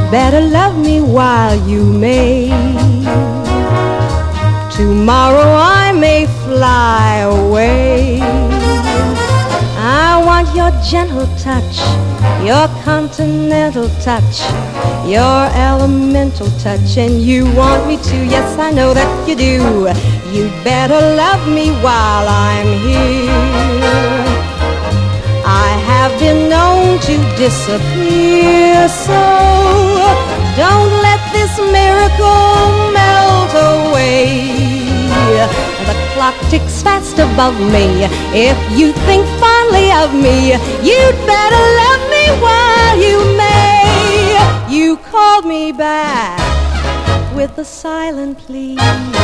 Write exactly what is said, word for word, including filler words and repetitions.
better love me while you may. Tomorrow I may fly away. I want your gentle touch, your continental touch, your elemental touch, and you want me to, yes I know that you do. You'd better love me while I'm here. I have been known to disappear, so don't let this miracle melt away. The clock ticks fast above me. If you think fondly of me, you'd better love me while you may. You called me back with a silent plea.